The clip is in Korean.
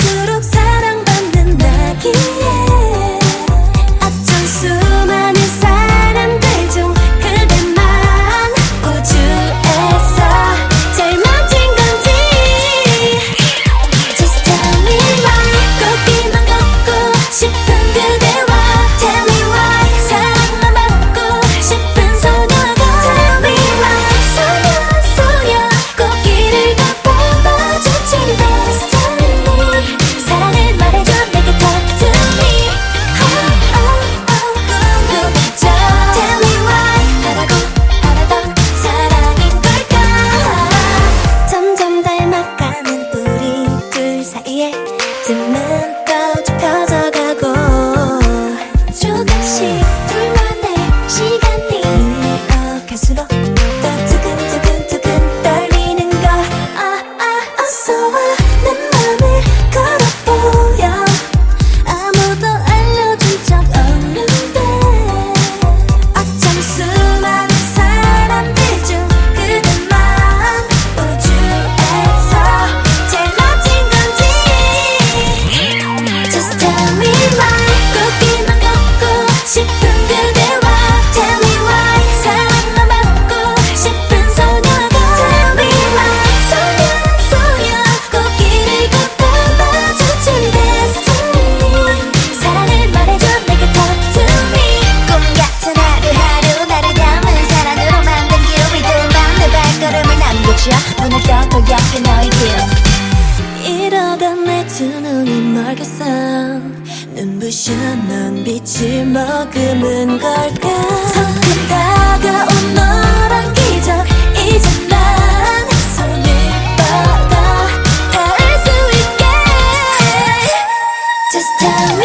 갈수록 사랑받는 나기에 어쩜 수많은 사람들 중 그대만 우주에서 제일 멋진 건지 Just tell me why 꽃길만 걷고 싶은 그대와 Tell me why 사랑만 받고 싶은 소녀가 Tell me why 소녀 꽃길을 걷고 마주친 destiny 사랑을 말해줘 내게 talk to me 궁금해져 Tell me why 바라고 바라던 사랑인 걸까 점점 닮아가는 우리 둘 사이에 틈은 더 좁혀져가고 조금씩 둘만의 시간이 흘러갈수록 더 두근두근 떨리는 걸 어서 와 내 맘을 걸어보여 아무도 알려준 적 없는데 어쩜 수많은 사람들 중 그대만 우주에서 제일 멋진 건지 Just tell me why 꽃길만 걷고 싶은 그대와 Tell me why 사랑만 받고 싶은 소녀가 Tell me why 소녀 꽃길을 걷고 마주친 destiny 사랑을 말해줘 내게 talk to me 꿈 같은 하루하루 나를 담은 사랑으로 만든 길 위로만 내 발걸음을 남겨줘 눈을 떠도 옆에 너의 길 이러다 내 두 눈이 멀겠어 눈부셔 넌 빛을 머금은 걸까 성큼 다가온 너란 기적 이제 난 손을 뻗어 닿을 수 있게 Just tell me